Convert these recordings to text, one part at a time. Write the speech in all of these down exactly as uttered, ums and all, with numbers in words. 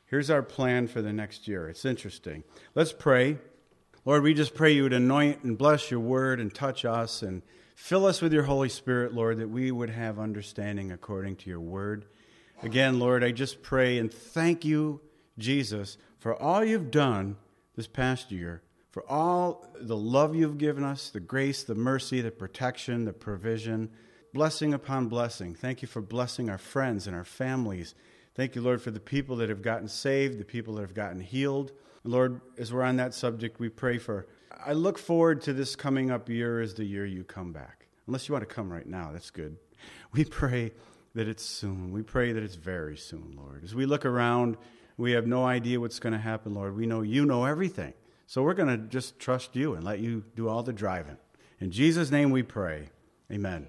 Here's our plan for the next year. It's interesting. Let's pray. Lord, we just pray you would anoint and bless your word and touch us and fill us with your Holy Spirit, Lord, that we would have understanding according to your word. Again, Lord, I just pray and thank you, Jesus, for all you've done this past year, for all the love you've given us, the grace, the mercy, the protection, the provision, blessing upon blessing. Thank you for blessing our friends and our families. Thank you, Lord, for the people that have gotten saved, the people that have gotten healed. Lord, as we're on that subject, we pray for, I look forward to this coming up year as the year you come back. Unless you want to come right now, that's good. We pray that it's soon. We pray that it's very soon, Lord. As we look around, we have no idea what's going to happen, Lord. We know you know everything. So we're going to just trust you and let you do all the driving. In Jesus' name we pray. Amen.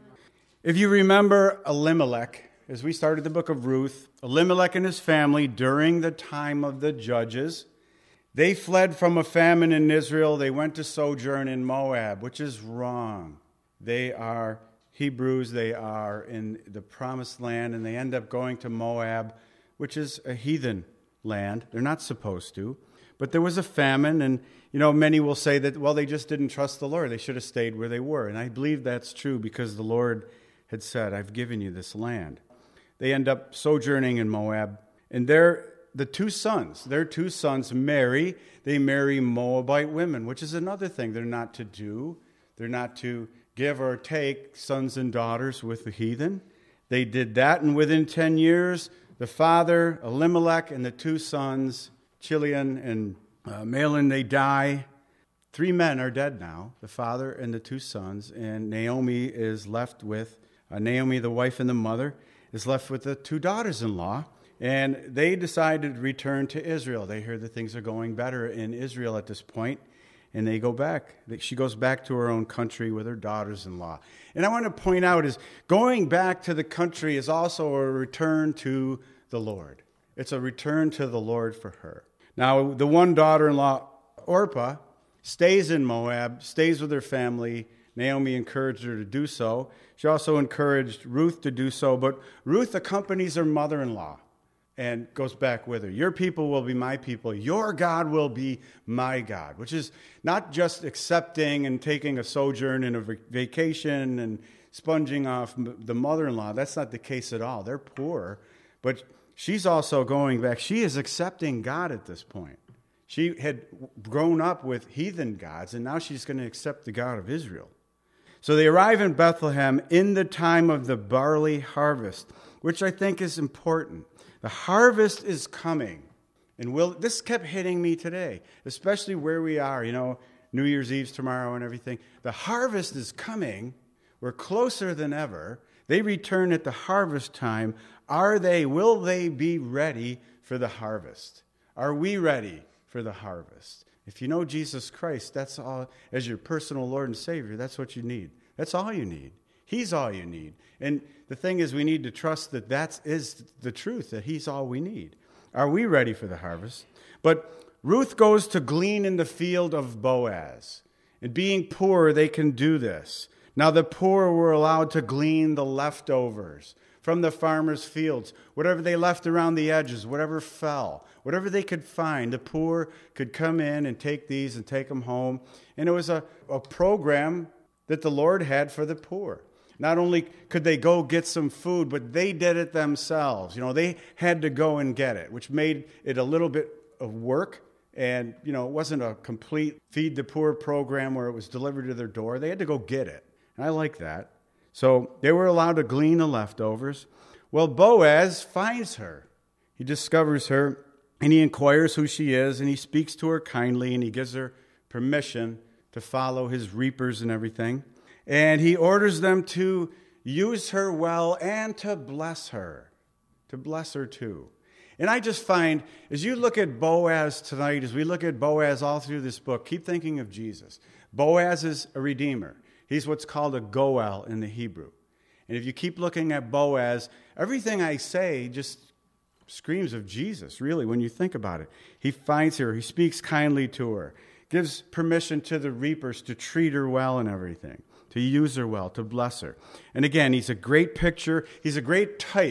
If you remember Elimelech, as we started the book of Ruth, Elimelech and his family during the time of the judges, they fled from a famine in Israel. They went to sojourn in Moab, which is wrong. They are Hebrews. They are in the promised land, and they end up going to Moab, which is a heathen land. They're not supposed to. But there was a famine, and, you know, many will say that, well, they just didn't trust the Lord. They should have stayed where they were. And I believe that's true because the Lord had said, I've given you this land. They end up sojourning in Moab, and they're the two sons, their two sons marry, they marry Moabite women, which is another thing they're not to do. They're not to give or take sons and daughters with the heathen. They did that, and within ten years, the father, Elimelech, and the two sons, Chilion and uh, Mahlon, they die. Three men are dead now, the father and the two sons, and Naomi is left with, uh, Naomi, the wife and the mother, is left with the two daughters-in-law. And they decided to return to Israel. They hear that things are going better in Israel at this point, and they go back. She goes back to her own country with her daughters-in-law. And I want to point out is going back to the country is also a return to the Lord. It's a return to the Lord for her. Now, the one daughter-in-law, Orpah, stays in Moab, stays with her family. Naomi encouraged her to do so. She also encouraged Ruth to do so, but Ruth accompanies her mother-in-law and goes back with her. Your people will be my people. Your God will be my God, which is not just accepting and taking a sojourn and a vacation and sponging off the mother-in-law. That's not the case at all. They're poor, but she's also going back. She is accepting God at this point. She had grown up with heathen gods, and now she's going to accept the God of Israel. So they arrive in Bethlehem in the time of the barley harvest, which I think is important. The harvest is coming. And will this kept hitting me today, especially where we are, you know, New Year's Eve's tomorrow and everything. The harvest is coming. We're closer than ever. They return at the harvest time. Are they, will they be ready for the harvest? Are we ready for the harvest? If you know Jesus Christ, that's all, as your personal Lord and Savior, that's what you need. That's all you need. He's all you need. And the thing is, we need to trust that that is the truth, that he's all we need. Are we ready for the harvest? But Ruth goes to glean in the field of Boaz. And being poor, they can do this. Now the poor were allowed to glean the leftovers from the farmer's fields, whatever they left around the edges, whatever fell, whatever they could find. The poor could come in and take these and take them home. And it was a, a program that the Lord had for the poor. Not only could they go get some food, but they did it themselves. You know, they had to go and get it, which made it a little bit of work. And, you know, it wasn't a complete feed the poor program where it was delivered to their door. They had to go get it. And I like that. So they were allowed to glean the leftovers. Well, Boaz finds her. He discovers her, and he inquires who she is, and he speaks to her kindly, and he gives her permission to follow his reapers and everything. And he orders them to use her well and to bless her, to bless her too. And I just find, as you look at Boaz tonight, as we look at Boaz all through this book, keep thinking of Jesus. Boaz is a redeemer. He's what's called a goel in the Hebrew. And if you keep looking at Boaz, everything I say just screams of Jesus, really, when you think about it. He finds her. He speaks kindly to her, gives permission to the reapers to treat her well and everything, to use her well, to bless her. And again, he's a great picture. He's a great type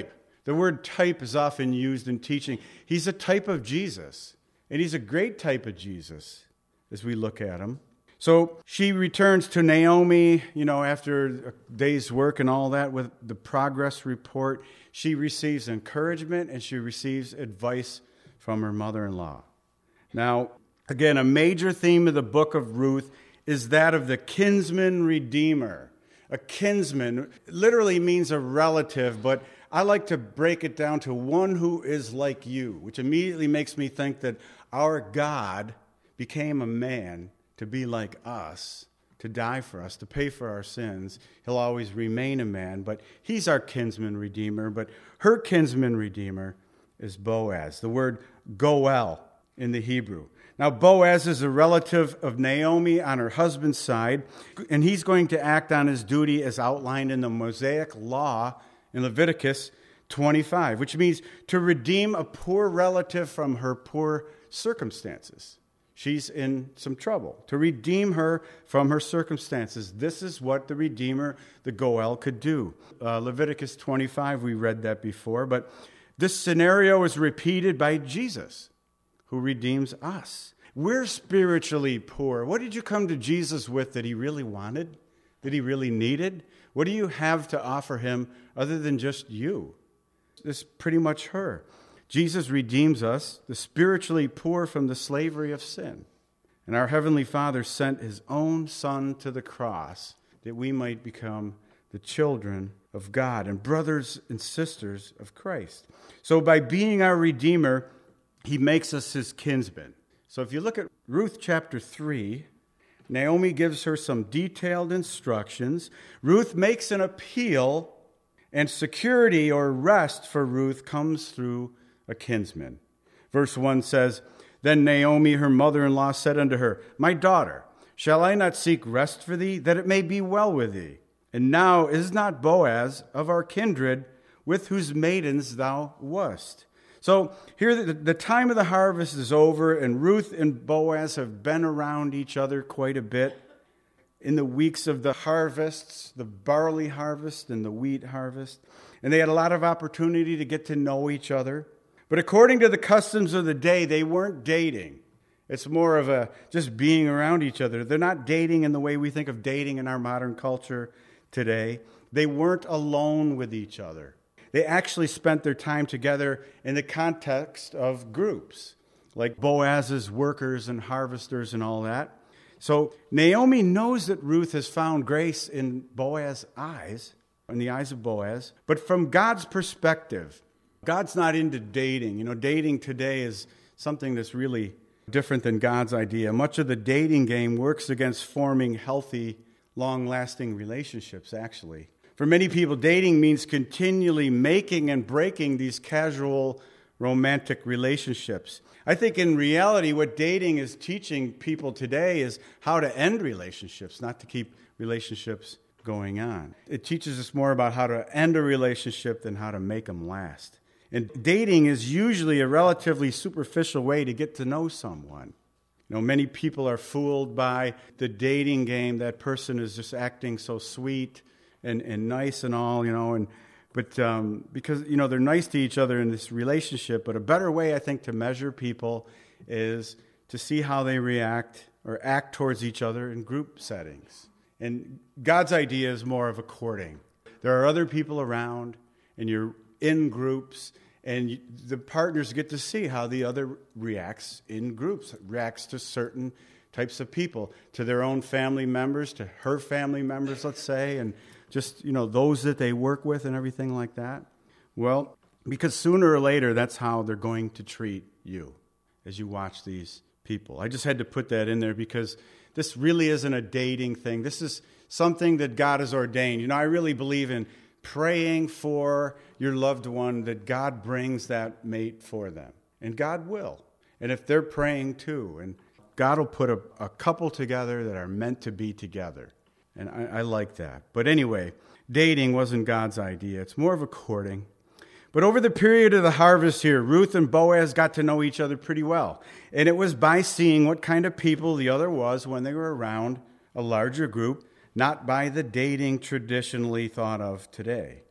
The word type is often used in teaching. He's a type of Jesus, and he's a great type of Jesus as we look at him. So she returns to Naomi, you know, after a day's work and all that with the progress report. She receives encouragement and she receives advice from her mother-in-law. Now, again, a major theme of the book of Ruth is that of the kinsman redeemer. A kinsman literally means a relative, but I like to break it down to one who is like you, which immediately makes me think that our God became a man to be like us, to die for us, to pay for our sins. He'll always remain a man, but he's our kinsman redeemer. But her kinsman redeemer is Boaz, the word goel in the Hebrew. Now, Boaz is a relative of Naomi on her husband's side, and he's going to act on his duty as outlined in the Mosaic law in Leviticus twenty-five, which means to redeem a poor relative from her poor circumstances. She's in some trouble. To redeem her from her circumstances. This is what the Redeemer, the Goel, could do. Uh, Leviticus twenty-five, we read that before, but this scenario is repeated by Jesus, who redeems us. We're spiritually poor. What did you come to Jesus with that he really wanted, that he really needed? What do you have to offer him other than just you? It's pretty much her. Jesus redeems us, the spiritually poor, from the slavery of sin. And our Heavenly Father sent his own Son to the cross that we might become the children of God and brothers and sisters of Christ. So by being our Redeemer, he makes us his kinsmen. So if you look at Ruth chapter three, Naomi gives her some detailed instructions. Ruth makes an appeal, and security or rest for Ruth comes through a kinsman. Verse one says, Then Naomi, her mother-in-law, said unto her, My daughter, shall I not seek rest for thee, that it may be well with thee? And now is not Boaz of our kindred, with whose maidens thou wast? So here the, the time of the harvest is over, and Ruth and Boaz have been around each other quite a bit. In the weeks of the harvests, the barley harvest and the wheat harvest. And they had a lot of opportunity to get to know each other. But according to the customs of the day, they weren't dating. It's more of a just being around each other. They're not dating in the way we think of dating in our modern culture today. They weren't alone with each other. They actually spent their time together in the context of groups, like Boaz's workers and harvesters and all that. So Naomi knows that Ruth has found grace in Boaz's eyes, in the eyes of Boaz, but from God's perspective, God's not into dating. You know, dating today is something that's really different than God's idea. Much of the dating game works against forming healthy, long-lasting relationships, actually. For many people, dating means continually making and breaking these casual, romantic relationships. I think in reality, what dating is teaching people today is how to end relationships, not to keep relationships going on. It teaches us more about how to end a relationship than how to make them last. And dating is usually a relatively superficial way to get to know someone. You know, many people are fooled by the dating game. That person is just acting so sweet and, and nice and all, you know, and but um, because, you know, they're nice to each other in this relationship. But a better way, I think, to measure people is to see how they react or act towards each other in group settings. And God's idea is more of a courting. There are other people around, and you're in groups, and you, the partners get to see how the other reacts in groups, reacts to certain types of people, to their own family members, to her family members, let's say, and just, you know, those that they work with and everything like that. Well, because sooner or later, that's how they're going to treat you as you watch these people. I just had to put that in there because this really isn't a dating thing. This is something that God has ordained. You know, I really believe in praying for your loved one that God brings that mate for them. And God will. And if they're praying too, and God will put a, a couple together that are meant to be together. And I, I like that. But anyway, dating wasn't God's idea. It's more of a courting. But over the period of the harvest here, Ruth and Boaz got to know each other pretty well. And it was by seeing what kind of people the other was when they were around a larger group, not by the dating traditionally thought of today.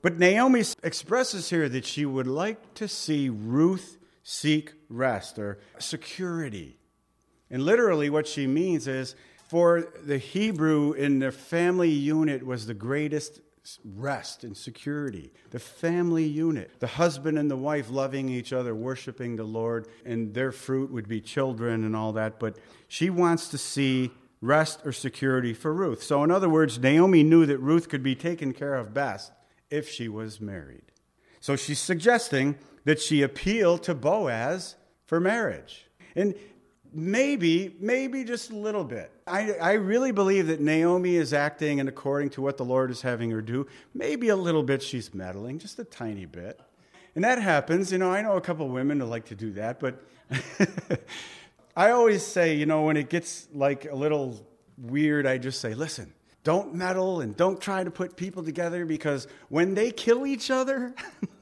But Naomi expresses here that she would like to see Ruth seek rest or security. And literally what she means is, for the Hebrew in the family unit was the greatest rest and security. The family unit, the husband and the wife loving each other, worshiping the Lord, and their fruit would be children and all that. But she wants to see rest or security for Ruth. So in other words, Naomi knew that Ruth could be taken care of best if she was married. So she's suggesting that she appeal to Boaz for marriage. And maybe, maybe just a little bit. I, I really believe that Naomi is acting and according to what the Lord is having her do. Maybe a little bit she's meddling, just a tiny bit. And that happens. You know, I know a couple women who like to do that, but I always say, you know, when it gets like a little weird, I just say, listen, don't meddle and don't try to put people together, because when they kill each other,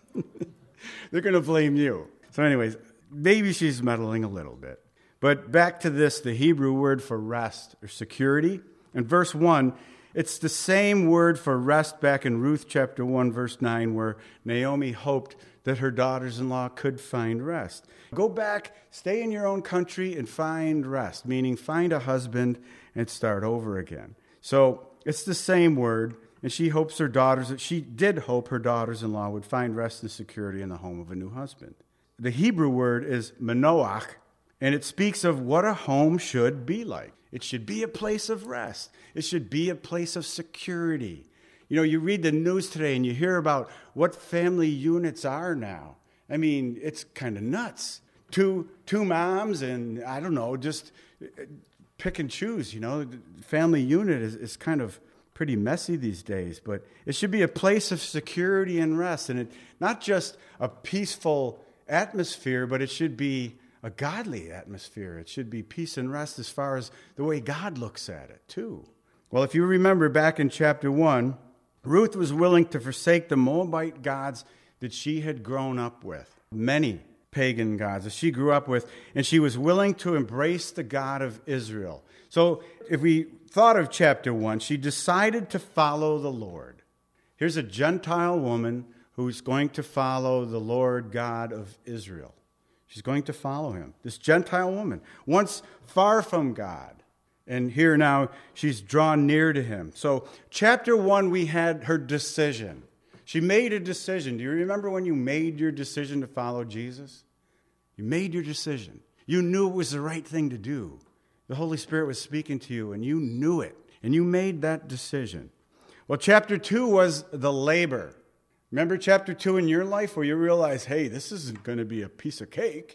they're going to blame you. So anyways, maybe she's meddling a little bit. But back to this, the Hebrew word for rest or security. In verse one, it's the same word for rest back in Ruth chapter one, verse nine, where Naomi hoped that her daughters-in-law could find rest. Go back, stay in your own country, and find rest, meaning find a husband and start over again. So it's the same word, and she hopes her daughters, she did hope her daughters-in-law would find rest and security in the home of a new husband. The Hebrew word is manoach, and it speaks of what a home should be like. It should be a place of rest. It should be a place of security. You know, you read the news today and you hear about what family units are now. I mean, it's kind of nuts. Two two moms and, I don't know, just pick and choose, you know. The family unit is, is kind of pretty messy these days, but it should be a place of security and rest. And it not just a peaceful atmosphere, but it should be a godly atmosphere. It should be peace and rest as far as the way God looks at it, too. Well, if you remember back in chapter one, Ruth was willing to forsake the Moabite gods that she had grown up with, many pagan gods that she grew up with, and she was willing to embrace the God of Israel. So if we thought of chapter one, she decided to follow the Lord. Here's a Gentile woman who's going to follow the Lord God of Israel. She's going to follow him. This Gentile woman, once far from God. And here now, she's drawn near to him. So chapter one, we had her decision. She made a decision. Do you remember when you made your decision to follow Jesus? You made your decision. You knew it was the right thing to do. The Holy Spirit was speaking to you, and you knew it. And you made that decision. Well, chapter two was the labor. Remember chapter two in your life where you realize, hey, this isn't going to be a piece of cake.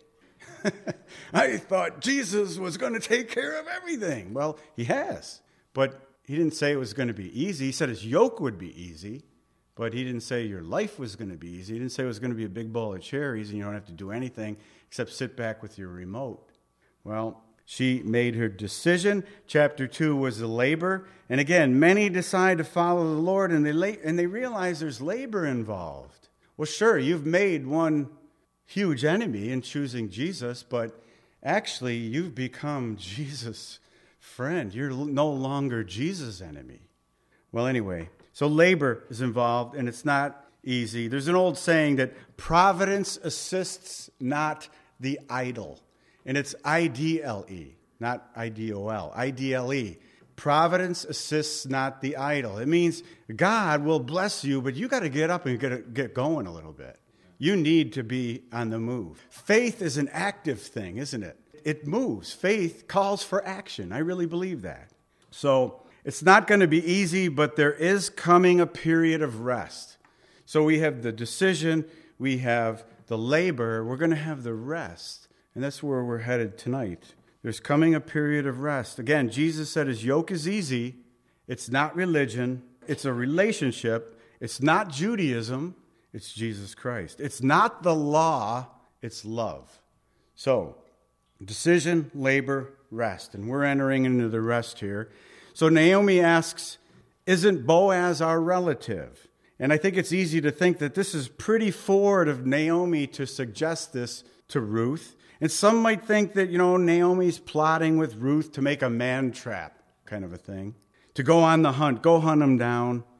I thought Jesus was going to take care of everything. Well, he has. But he didn't say it was going to be easy. He said his yoke would be easy. But he didn't say your life was going to be easy. He didn't say it was going to be a big bowl of cherries and you don't have to do anything except sit back with your remote. Well, she made her decision. Chapter two was the labor. And again, many decide to follow the Lord, and they la- and they realize there's labor involved. Well, sure, you've made one huge enemy in choosing Jesus, but actually you've become Jesus' friend. You're no longer Jesus' enemy. Well, anyway, so labor is involved, and it's not easy. There's an old saying that providence assists not the idle. And it's I D L E, not I D O L, I D L E. Providence assists not the idle. It means God will bless you, but you got to get up and get, get going a little bit. You need to be on the move. Faith is an active thing, isn't it? It moves. Faith calls for action. I really believe that. So it's not going to be easy, but there is coming a period of rest. So we have the decision, we have the labor, we're going to have the rest. And that's where we're headed tonight. There's coming a period of rest. Again, Jesus said his yoke is easy. It's not religion. It's a relationship. It's not Judaism. It's Jesus Christ. It's not the law. It's love. So, decision, labor, rest. And we're entering into the rest here. So Naomi asks, isn't Boaz our relative? And I think it's easy to think that this is pretty forward of Naomi to suggest this to Ruth. And some might think that, you know, Naomi's plotting with Ruth to make a man trap kind of a thing. To go on the hunt, go hunt him down.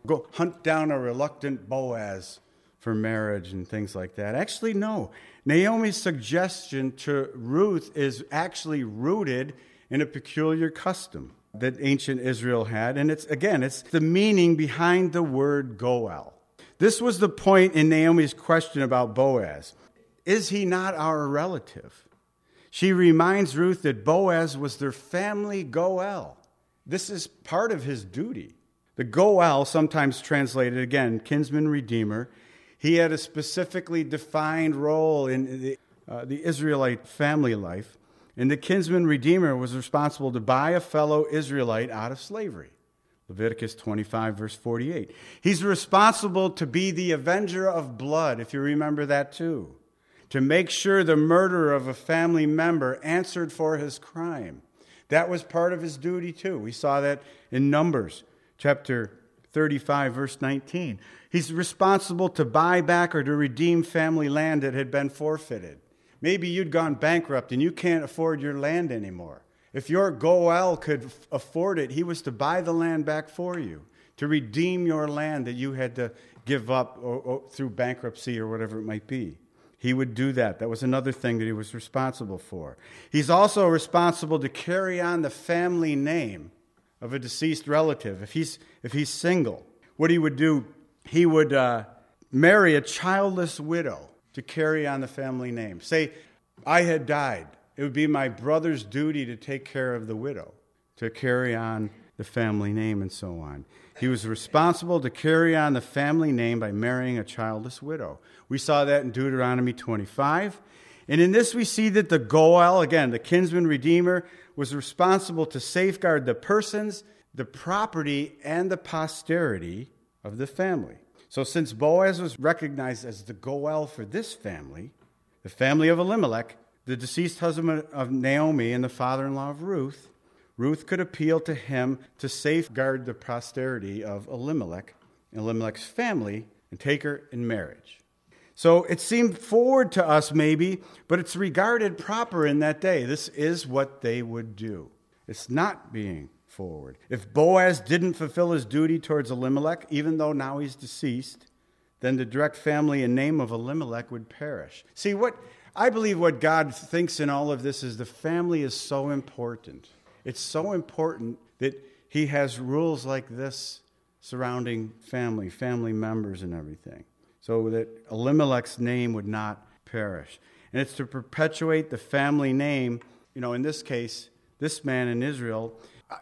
go hunt down a reluctant Boaz for marriage and things like that. Actually, no. Naomi's suggestion to Ruth is actually rooted in a peculiar custom that ancient Israel had. And it's, again, it's the meaning behind the word Goel. This was the point in Naomi's question about Boaz. Is he not our relative? She reminds Ruth that Boaz was their family Goel. This is part of his duty. The Goel, sometimes translated, again, kinsman redeemer, he had a specifically defined role in the, uh, the Israelite family life. And the kinsman redeemer was responsible to buy a fellow Israelite out of slavery. Leviticus twenty-five, verse forty-eight. He's responsible to be the avenger of blood, if you remember that too. To make sure the murderer of a family member answered for his crime. That was part of his duty too. We saw that in Numbers chapter thirty-five, verse nineteen. He's responsible to buy back or to redeem family land that had been forfeited. Maybe you'd gone bankrupt and you can't afford your land anymore. If your Goel could afford it, he was to buy the land back for you, to redeem your land that you had to give up or, or through bankruptcy or whatever it might be. He would do that. That was another thing that he was responsible for. He's also responsible to carry on the family name of a deceased relative. If he's, if he's single, what he would do, he would uh, marry a childless widow to carry on the family name. Say, I had died. It would be my brother's duty to take care of the widow, to carry on the family name and so on. He was responsible to carry on the family name by marrying a childless widow. We saw that in Deuteronomy twenty-five. And in this we see that the Goel, again, the kinsman redeemer, was responsible to safeguard the persons, the property, and the posterity of the family. So since Boaz was recognized as the Goel for this family, the family of Elimelech, the deceased husband of Naomi and the father-in-law of Ruth, Ruth could appeal to him to safeguard the posterity of Elimelech, Elimelech's family, and take her in marriage. So it seemed forward to us maybe, but it's regarded proper in that day. This is what they would do. It's not being forward. If Boaz didn't fulfill his duty towards Elimelech, even though now he's deceased, then the direct family and name of Elimelech would perish. See, what I believe what God thinks in all of this is the family is so important. It's so important that he has rules like this surrounding family, family members and everything, so that Elimelech's name would not perish. And it's to perpetuate the family name. You know, in this case, this man in Israel,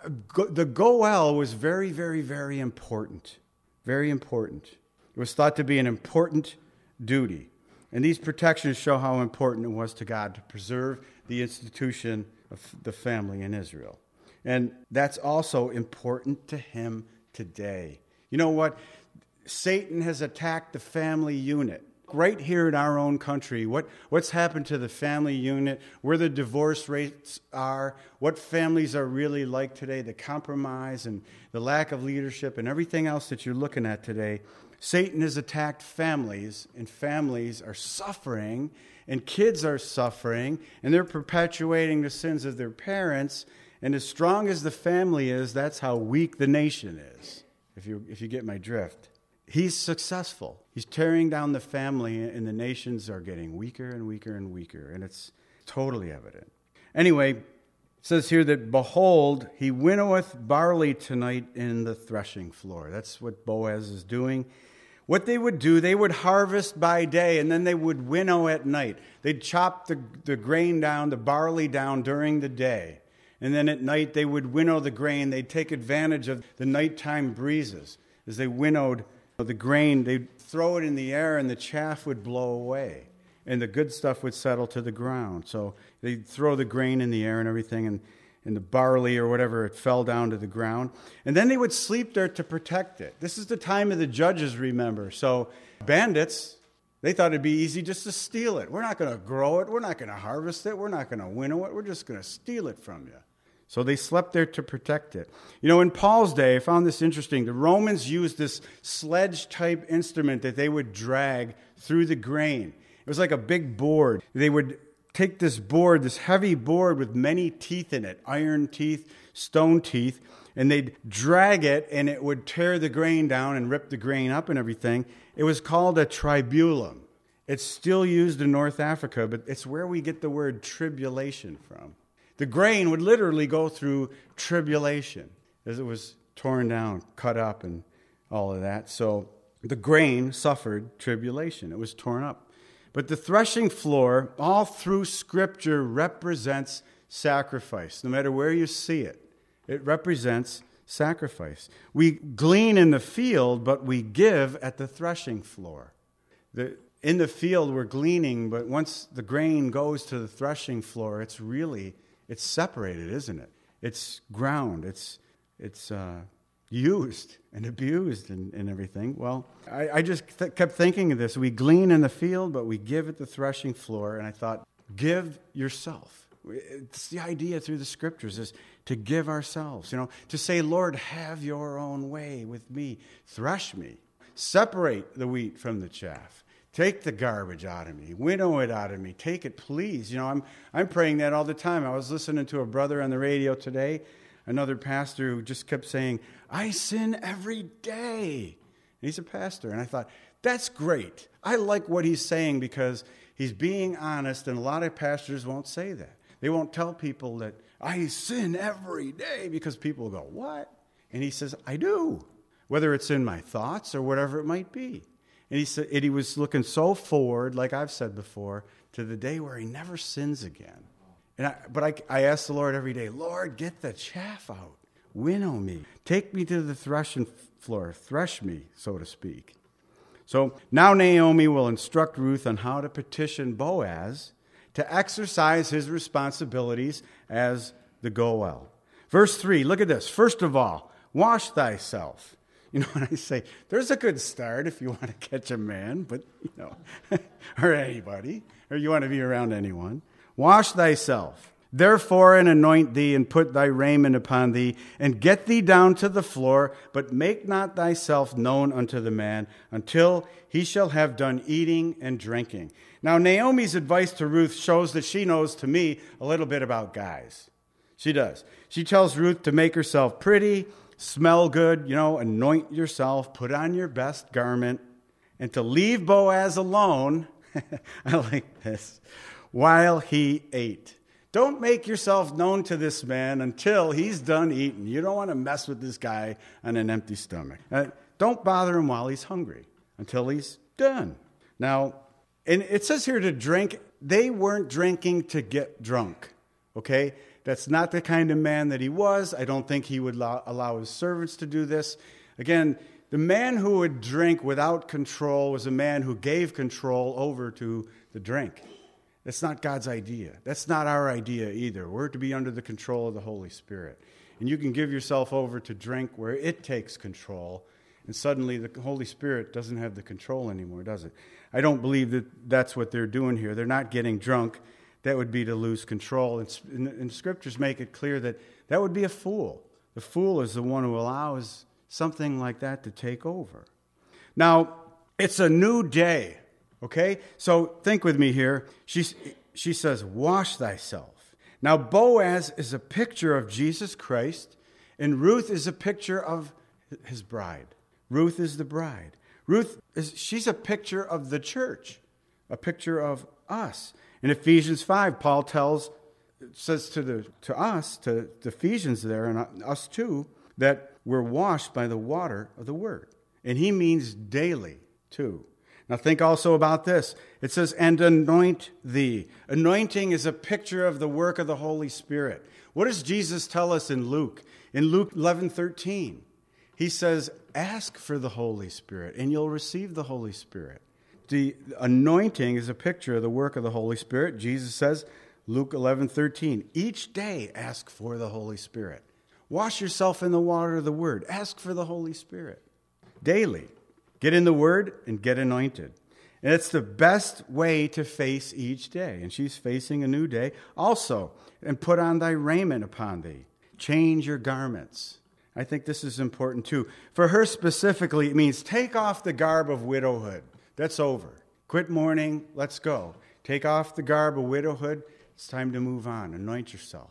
the Goel was very, very, very important. Very important. It was thought to be an important duty. And these protections show how important it was to God to preserve the institution of the family in Israel. And that's also important to him today. You know what? Satan has attacked the family unit. Right here in our own country, what, what's happened to the family unit, where the divorce rates are, what families are really like today, the compromise and the lack of leadership and everything else that you're looking at today. Satan has attacked families, and families are suffering, and kids are suffering, and they're perpetuating the sins of their parents. And as strong as the family is, that's how weak the nation is, if you, if you get my drift. He's successful. He's tearing down the family, and the nations are getting weaker and weaker and weaker, and it's totally evident. Anyway, it says here that, behold, he winnoweth barley tonight in the threshing floor. That's what Boaz is doing. What they would do, they would harvest by day, and then they would winnow at night. They'd chop the, the grain down, the barley down during the day. And then at night they would winnow the grain. They'd take advantage of the nighttime breezes. As they winnowed the grain, they'd throw it in the air and the chaff would blow away. And the good stuff would settle to the ground. So they'd throw the grain in the air and everything, and, and the barley or whatever, it fell down to the ground. And then they would sleep there to protect it. This is the time of the judges, remember. So bandits, they thought it'd be easy just to steal it. We're not going to grow it. We're not going to harvest it. We're not going to winnow it. We're just going to steal it from you. So they slept there to protect it. You know, in Paul's day, I found this interesting. The Romans used this sledge-type instrument that they would drag through the grain. It was like a big board. They would take this board, this heavy board with many teeth in it, iron teeth, stone teeth, and they'd drag it, and it would tear the grain down and rip the grain up and everything. It was called a tribulum. It's still used in North Africa, but it's where we get the word tribulation from. The grain would literally go through tribulation as it was torn down, cut up, and all of that. So the grain suffered tribulation. It was torn up. But the threshing floor, all through Scripture, represents sacrifice. No matter where you see it, it represents sacrifice. We glean in the field, but we give at the threshing floor. The, in the field, we're gleaning, but once the grain goes to the threshing floor, it's really, it's separated, isn't it? It's ground. It's it's uh, used and abused and, and everything. Well, I, I just th- kept thinking of this. We glean in the field, but we give at the threshing floor. And I thought, give yourself. It's the idea through the Scriptures is to give ourselves, you know, to say, Lord, have your own way with me. Thresh me. Separate the wheat from the chaff. Take the garbage out of me. Winnow it out of me. Take it, please. You know, I'm I'm praying that all the time. I was listening to a brother on the radio today, another pastor who just kept saying, I sin every day. And he's a pastor. And I thought, that's great. I like what he's saying because he's being honest, and a lot of pastors won't say that. They won't tell people that I sin every day because people go, what? And he says, I do, whether it's in my thoughts or whatever it might be. And he said, and he was looking so forward, like I've said before, to the day where he never sins again. And I, but I, I ask the Lord every day, Lord, get the chaff out. Winnow me. Take me to the threshing floor. Thresh me, so to speak. So now Naomi will instruct Ruth on how to petition Boaz to exercise his responsibilities as the Goel. Verse three, look at this. First of all, wash thyself. You know, when I say, there's a good start if you want to catch a man, but, you know, or anybody, or you want to be around anyone. Wash thyself, therefore, and anoint thee, and put thy raiment upon thee, and get thee down to the floor, but make not thyself known unto the man, until he shall have done eating and drinking. Now, Naomi's advice to Ruth shows that she knows, to me, a little bit about guys. She does. She tells Ruth to make herself pretty, smell good, you know, anoint yourself, put on your best garment, and to leave Boaz alone, I like this, while he ate. Don't make yourself known to this man until he's done eating. You don't want to mess with this guy on an empty stomach. Uh, don't bother him while he's hungry until he's done. Now, and it says here to drink. They weren't drinking to get drunk, okay? That's not the kind of man that he was. I don't think he would allow, allow his servants to do this. Again, the man who would drink without control was a man who gave control over to the drink. That's not God's idea. That's not our idea either. We're to be under the control of the Holy Spirit. And you can give yourself over to drink where it takes control, and suddenly the Holy Spirit doesn't have the control anymore, does it? I don't believe that that's what they're doing here. They're not getting drunk. That would be to lose control. And, and, and Scriptures make it clear that that would be a fool. The fool is the one who allows something like that to take over. Now, it's a new day, okay? So think with me here. She, she says, wash thyself. Now, Boaz is a picture of Jesus Christ, and Ruth is a picture of his bride. Ruth is the bride. Ruth, is she's a picture of the church, a picture of us. In Ephesians five, Paul tells, says to the to us, to the Ephesians there, and us too, that we're washed by the water of the Word. And he means daily, too. Now think also about this. It says, and anoint thee. Anointing is a picture of the work of the Holy Spirit. What does Jesus tell us in Luke? In Luke eleven thirteen, he says, ask for the Holy Spirit, and you'll receive the Holy Spirit. The anointing is a picture of the work of the Holy Spirit. Jesus says, Luke eleven thirteen, each day ask for the Holy Spirit. Wash yourself in the water of the Word. Ask for the Holy Spirit. Daily. Get in the Word and get anointed. And it's the best way to face each day. And she's facing a new day also. And put on thy raiment upon thee. Change your garments. I think this is important too. For her specifically, it means take off the garb of widowhood. That's over. Quit mourning. Let's go. Take off the garb of widowhood. It's time to move on. Anoint yourself.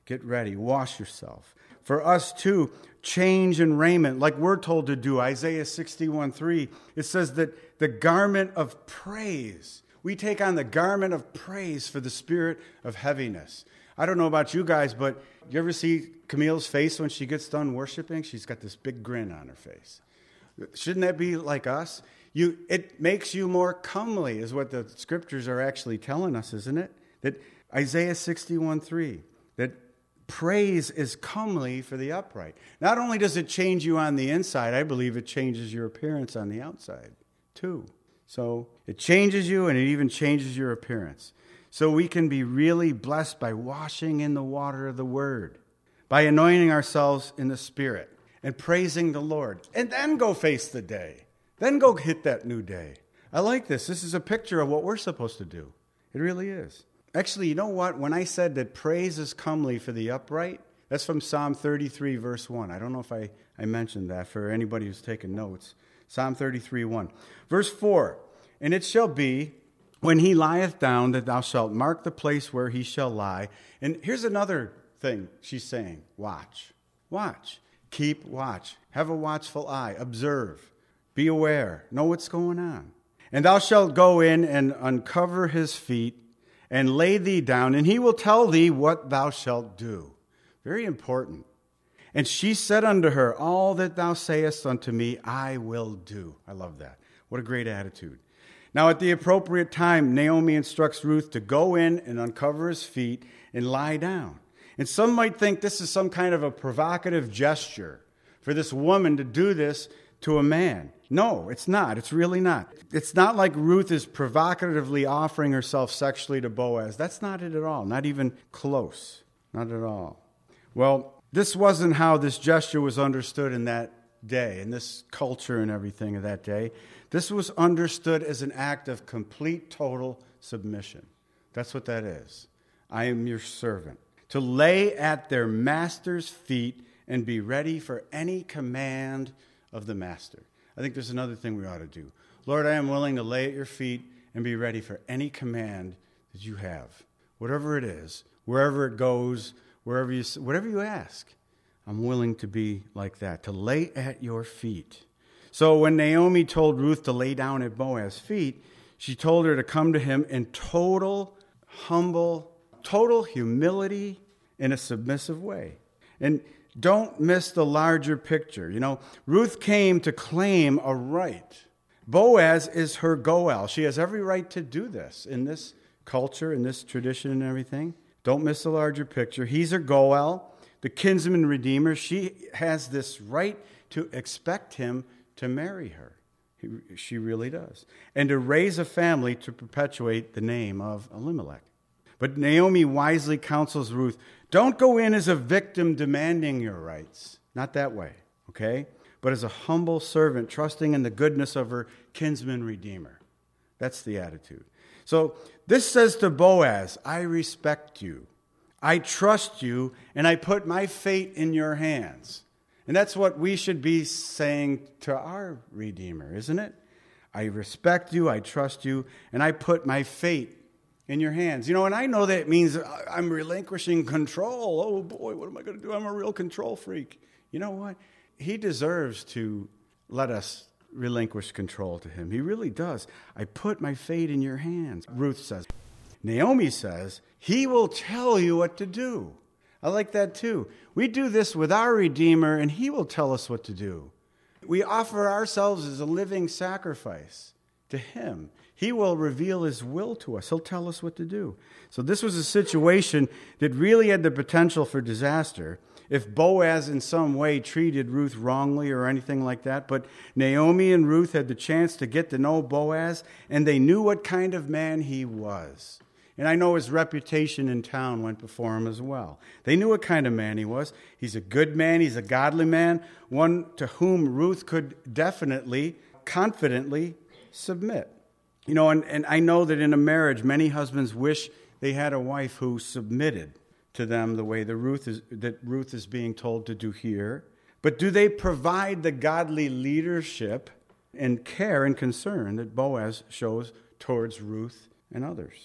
Get ready. Wash yourself. For us too, change in raiment, like we're told to do. Isaiah sixty-one three, it says that the garment of praise. We take on the garment of praise for the spirit of heaviness. I don't know about you guys, but you ever see Camille's face when she gets done worshiping? She's got this big grin on her face. Shouldn't that be like us? You, it makes you more comely, is what the scriptures are actually telling us, isn't it? That Isaiah sixty-one three, that praise is comely for the upright. Not only does it change you on the inside, I believe it changes your appearance on the outside too. So it changes you and it even changes your appearance. So we can be really blessed by washing in the water of the Word, by anointing ourselves in the Spirit and praising the Lord. And then go face the day. Then go hit that new day. I like this. This is a picture of what we're supposed to do. It really is. Actually, you know what? When I said that praise is comely for the upright, that's from Psalm thirty-three, verse one. I don't know if I, I mentioned that for anybody who's taking notes. Psalm thirty-three, one. Verse four, and it shall be, when he lieth down, that thou shalt mark the place where he shall lie. And here's another thing she's saying. Watch. Watch. Keep watch. Have a watchful eye. Observe. Be aware. Know what's going on. And thou shalt go in and uncover his feet, and lay thee down, and he will tell thee what thou shalt do. Very important. And she said unto her, all that thou sayest unto me, I will do. I love that. What a great attitude. Now at the appropriate time, Naomi instructs Ruth to go in and uncover his feet and lie down. And some might think this is some kind of a provocative gesture for this woman to do this to a man. No, it's not. It's really not. It's not like Ruth is provocatively offering herself sexually to Boaz. That's not it at all. Not even close. Not at all. Well, this wasn't how this gesture was understood in that day, in this culture and everything of that day. This was understood as an act of complete, total submission. That's what that is. I am your servant. To lay at their master's feet and be ready for any command of the master. I think there's another thing we ought to do. Lord, I am willing to lay at your feet and be ready for any command that you have. Whatever it is, wherever it goes, wherever you, whatever you ask, I'm willing to be like that, to lay at your feet. So when Naomi told Ruth to lay down at Boaz's feet, she told her to come to him in total, humble, total humility in a submissive way. And don't miss the larger picture. You know, Ruth came to claim a right. Boaz is her Goel. She has every right to do this in this culture, in this tradition and everything. Don't miss the larger picture. He's her Goel, the kinsman redeemer. She has this right to expect him to marry her. He, she really does. And to raise a family to perpetuate the name of Elimelech. But Naomi wisely counsels Ruth, don't go in as a victim demanding your rights. Not that way, okay? But as a humble servant, trusting in the goodness of her kinsman redeemer. That's the attitude. So this says to Boaz, I respect you. I trust you, and I put my fate in your hands. And that's what we should be saying to our Redeemer, isn't it? I respect you, I trust you, and I put my fate in your hands. You know, and I know that it means I'm relinquishing control. Oh boy, what am I going to do? I'm a real control freak. You know what? He deserves to let us relinquish control to him. He really does. I put my fate in your hands, Ruth says. Naomi says, he will tell you what to do. I like that too. We do this with our Redeemer, and he will tell us what to do. We offer ourselves as a living sacrifice to him. He will reveal his will to us. He'll tell us what to do. So this was a situation that really had the potential for disaster if Boaz in some way treated Ruth wrongly or anything like that. But Naomi and Ruth had the chance to get to know Boaz, and they knew what kind of man he was. And I know his reputation in town went before him as well. They knew what kind of man he was. He's a good man. He's a godly man, one to whom Ruth could definitely, confidently submit. You know, and, and I know that in a marriage, many husbands wish they had a wife who submitted to them the way that Ruth is, that Ruth is being told to do here. But do they provide the godly leadership and care and concern that Boaz shows towards Ruth and others?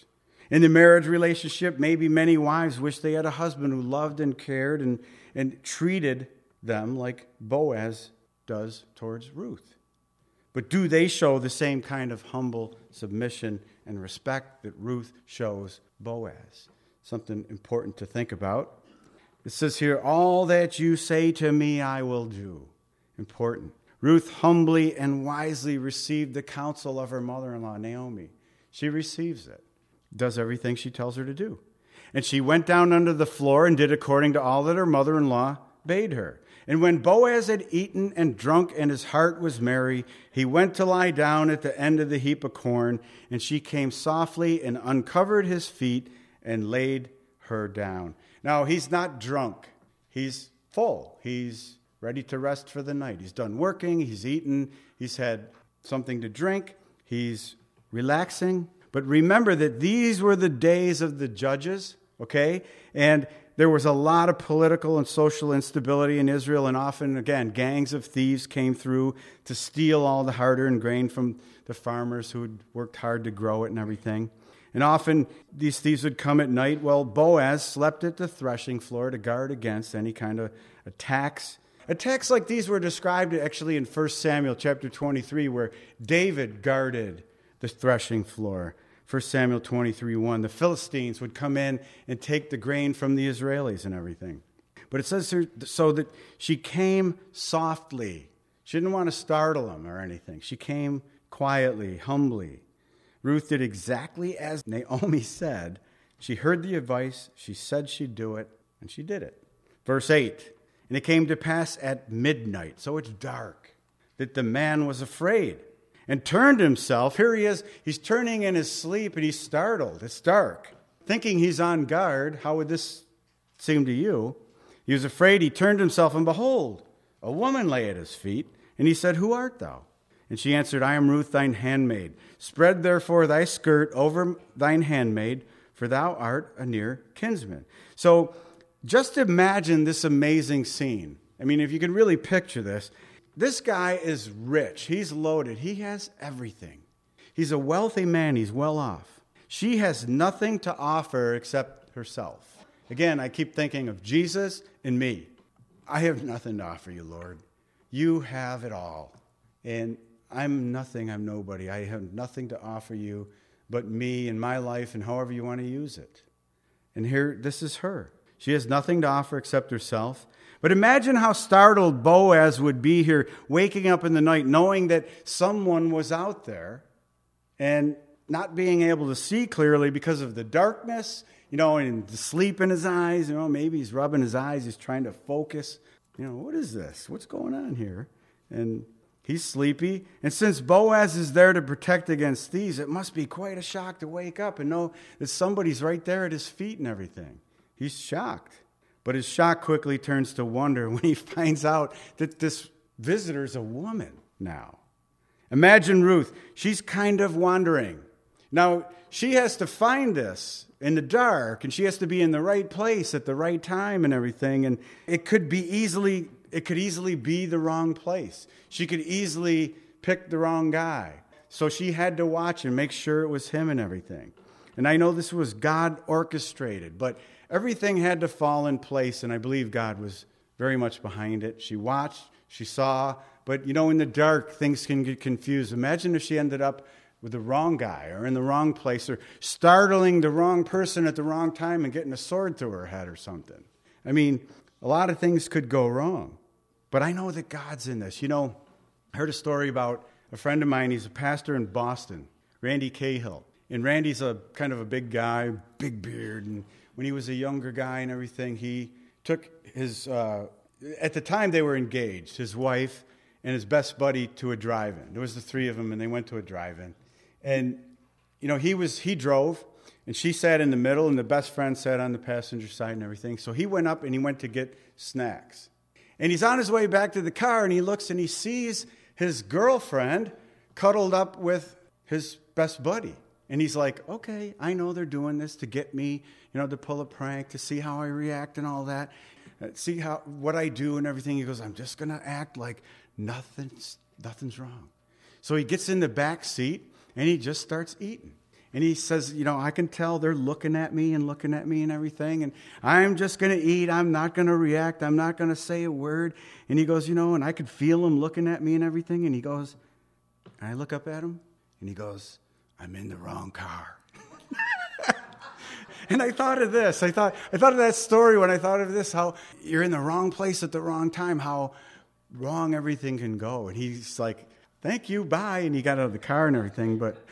In the marriage relationship, maybe many wives wish they had a husband who loved and cared and, and treated them like Boaz does towards Ruth. But do they show the same kind of humble submission and respect that Ruth shows Boaz? Something important to think about. It says here, all that you say to me, I will do. Important. Ruth humbly and wisely received the counsel of her mother-in-law, Naomi. She receives it, does everything she tells her to do. And she went down under the floor and did according to all that her mother-in-law bade her. And when Boaz had eaten and drunk and his heart was merry, he went to lie down at the end of the heap of corn, and she came softly and uncovered his feet and laid her down. Now, he's not drunk. He's full. He's ready to rest for the night. He's done working. He's eaten. He's had something to drink. He's relaxing. But remember that these were the days of the judges, okay? And there was a lot of political and social instability in Israel, and often, again, gangs of thieves came through to steal all the hard-earned grain from the farmers who had worked hard to grow it and everything. And often these thieves would come at night while Boaz slept at the threshing floor to guard against any kind of attacks. Attacks like these were described actually in First Samuel chapter twenty-three, where David guarded the threshing floor. First Samuel twenty-three one, the Philistines would come in and take the grain from the Israelis and everything. But it says here, so that she came softly. She didn't want to startle them or anything. She came quietly, humbly. Ruth did exactly as Naomi said. She heard the advice, she said she'd do it, and she did it. Verse eight, and it came to pass at midnight, so it's dark, that the man was afraid and turned himself. Here he is. He's turning in his sleep, and he's startled. It's dark. Thinking he's on guard. How would this seem to you? He was afraid. He turned himself, and behold, a woman lay at his feet. And he said, who art thou? And she answered, I am Ruth, thine handmaid. Spread therefore thy skirt over thine handmaid, for thou art a near kinsman. So just imagine this amazing scene. I mean, if you can really picture this. This guy is rich. He's loaded. He has everything. He's a wealthy man. He's well off. She has nothing to offer except herself. Again, I keep thinking of Jesus and me. I have nothing to offer you, Lord. You have it all. And I'm nothing. I'm nobody. I have nothing to offer you but me and my life and however you want to use it. And here, this is her. She has nothing to offer except herself. But imagine how startled Boaz would be here, waking up in the night, knowing that someone was out there and not being able to see clearly because of the darkness, you know, and the sleep in his eyes. You know, maybe he's rubbing his eyes. He's trying to focus. You know, what is this? What's going on here? And he's sleepy. And since Boaz is there to protect against thieves, it must be quite a shock to wake up and know that somebody's right there at his feet and everything. He's shocked. But his shock quickly turns to wonder when he finds out that this visitor's a woman now. Imagine Ruth. She's kind of wandering. Now, she has to find this in the dark, and she has to be in the right place at the right time and everything. And it could be easily, it could easily be the wrong place. She could easily pick the wrong guy. So she had to watch and make sure it was him and everything. And I know this was God orchestrated, but everything had to fall in place, and I believe God was very much behind it. She watched, she saw, but you know, in the dark, things can get confused. Imagine if she ended up with the wrong guy or in the wrong place or startling the wrong person at the wrong time and getting a sword through her head or something. I mean, a lot of things could go wrong, but I know that God's in this. You know, I heard a story about a friend of mine. He's a pastor in Boston, Randy Cahill. And Randy's a kind of a big guy, big beard, and when he was a younger guy and everything, he took his, uh, at the time they were engaged, his wife and his best buddy to a drive-in. There was the three of them, and they went to a drive-in. And, you know, he was he drove, and she sat in the middle, and the best friend sat on the passenger side and everything. So he went up, and he went to get snacks. And he's on his way back to the car, and he looks, and he sees his girlfriend cuddled up with his best buddy. And he's like, okay, I know they're doing this to get me, you know, to pull a prank, to see how I react and all that, uh, see how what I do and everything. He goes, I'm just going to act like nothing's, nothing's wrong. So he gets in the back seat, and he just starts eating. And he says, you know, I can tell they're looking at me and looking at me and everything. And I'm just going to eat. I'm not going to react. I'm not going to say a word. And he goes, you know, and I could feel them looking at me and everything. And he goes, and I look up at him. And he goes, I'm in the wrong car. And I thought of this. I thought I thought of that story when I thought of this, how you're in the wrong place at the wrong time, how wrong everything can go. And he's like, thank you, bye. And he got out of the car and everything. But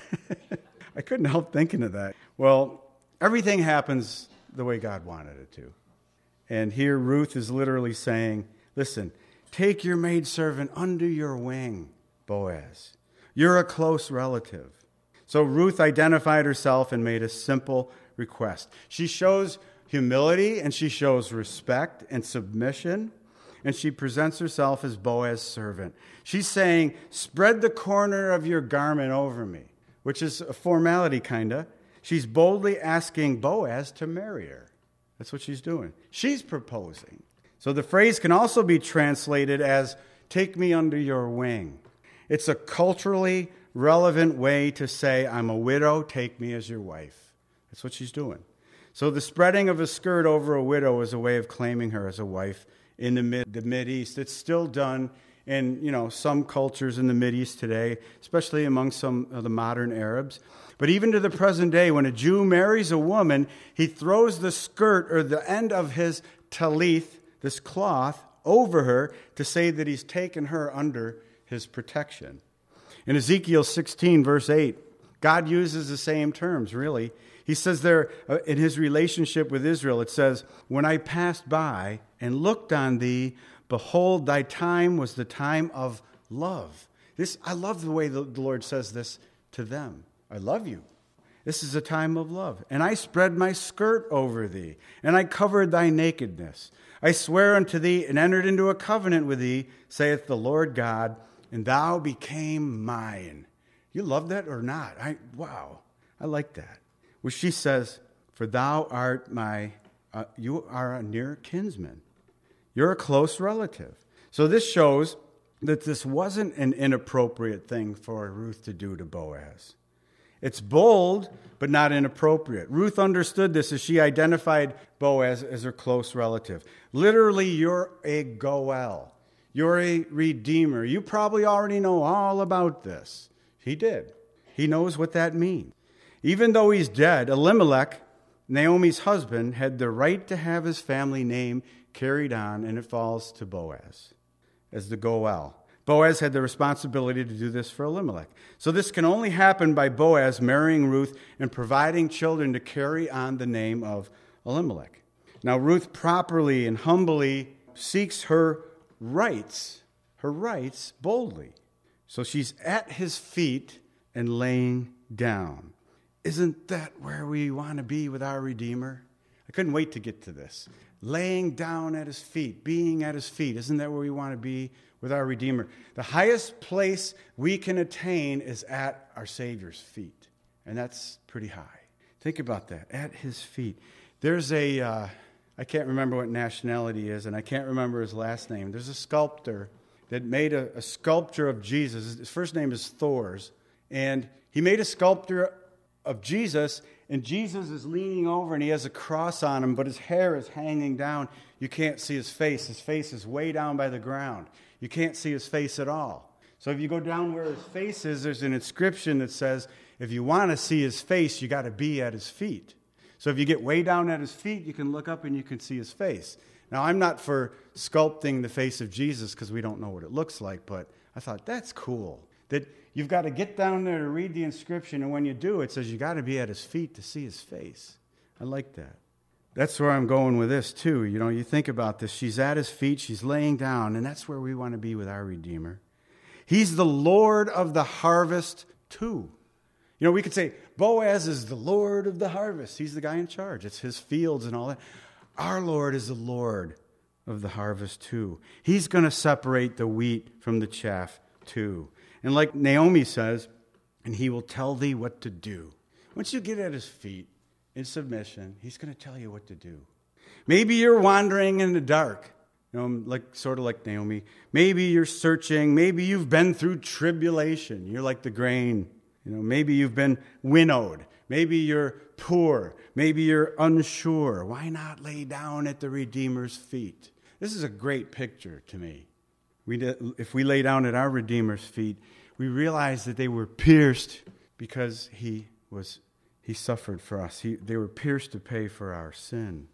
I couldn't help thinking of that. Well, everything happens the way God wanted it to. And here Ruth is literally saying, listen, take your maidservant under your wing, Boaz. You're a close relative. So Ruth identified herself and made a simple request. She shows humility and she shows respect and submission, and she presents herself as Boaz's servant. She's saying, spread the corner of your garment over me, which is a formality kind of. She's boldly asking Boaz to marry her. That's what she's doing. She's proposing. So the phrase can also be translated as, take me under your wing. It's a culturally relevant way to say, I'm a widow, take me as your wife. That's what she's doing. So the spreading of a skirt over a widow is a way of claiming her as a wife in the mid the Mideast. It's still done in, you know, some cultures in the Mideast today, especially among some of the modern Arabs. But even to the present day, when a Jew marries a woman, he throws the skirt or the end of his talith, this cloth, over her to say that he's taken her under his protection. In Ezekiel sixteen, verse eight, God uses the same terms, really. He says there uh, in his relationship with Israel, it says, when I passed by and looked on thee, behold, thy time was the time of love. This, I love the way the, the Lord says this to them. I love you. This is a time of love. And I spread my skirt over thee, and I covered thy nakedness. I swear unto thee and entered into a covenant with thee, saith the Lord God, and thou became mine. You love that or not? I wow, I like that. Where she says, for thou art my, uh, you are a near kinsman. You're a close relative. So this shows that this wasn't an inappropriate thing for Ruth to do to Boaz. It's bold, but not inappropriate. Ruth understood this as she identified Boaz as her close relative. Literally, you're a Goel. You're a redeemer. You probably already know all about this. He did. He knows what that means. Even though he's dead, Elimelech, Naomi's husband, had the right to have his family name carried on, and it falls to Boaz as the Goel. Boaz had the responsibility to do this for Elimelech. So this can only happen by Boaz marrying Ruth and providing children to carry on the name of Elimelech. Now, Ruth properly and humbly seeks her rights, her rights boldly. So she's at his feet and laying down. Isn't that where we want to be with our Redeemer? I couldn't wait to get to this. Laying down at his feet, being at his feet. Isn't that where we want to be with our Redeemer? The highest place we can attain is at our Savior's feet. And that's pretty high. Think about that, at his feet. There's a, uh, I can't remember what nationality he is, and I can't remember his last name. There's a sculptor that made a, a sculpture of Jesus. His first name is Thors. And he made a sculpture of Jesus, and Jesus is leaning over, and he has a cross on him, but his hair is hanging down. You can't see his face. His face is way down by the ground. You can't see his face at all. So if you go down where his face is, there's an inscription that says, if you want to see his face, you got to be at his feet. So if you get way down at his feet, you can look up and you can see his face. Now, I'm not for sculpting the face of Jesus because we don't know what it looks like, but I thought that's cool. That you've got to get down there to read the inscription, and when you do, it says you got to be at his feet to see his face. I like that. That's where I'm going with this, too. You know, you think about this. She's at his feet. She's laying down, and that's where we want to be with our Redeemer. He's the Lord of the harvest, too. You know, we could say, Boaz is the Lord of the harvest. He's the guy in charge. It's his fields and all that. Our Lord is the Lord of the harvest, too. He's going to separate the wheat from the chaff, too. And like Naomi says, and he will tell thee what to do. Once you get at his feet in submission, he's going to tell you what to do. Maybe you're wandering in the dark, you know, like sort of like Naomi. Maybe you're searching. Maybe you've been through tribulation. You're like the grain. You know, maybe you've been winnowed. Maybe you're poor. Maybe you're unsure. Why not lay down at the Redeemer's feet? This is a great picture to me. We did, if we lay down at our Redeemer's feet, we realize that they were pierced because he was he suffered for us. He, they were pierced to pay for our sin.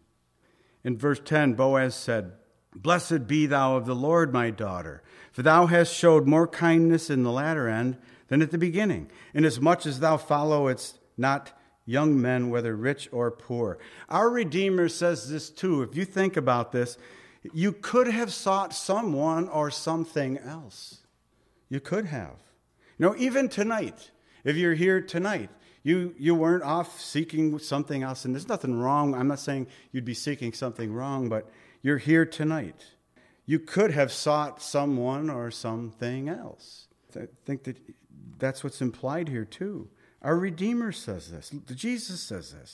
In verse ten, Boaz said, "Blessed be thou of the Lord, my daughter, for thou hast showed more kindness in the latter end than at the beginning, inasmuch as thou followest not young men, whether rich or poor." Our Redeemer says this too. If you think about this, you could have sought someone or something else. You could have. You know, even tonight, if you're here tonight, you, you weren't off seeking something else. And there's nothing wrong. I'm not saying you'd be seeking something wrong, but you're here tonight. You could have sought someone or something else. I think that that's what's implied here too. Our Redeemer says this. Jesus says this.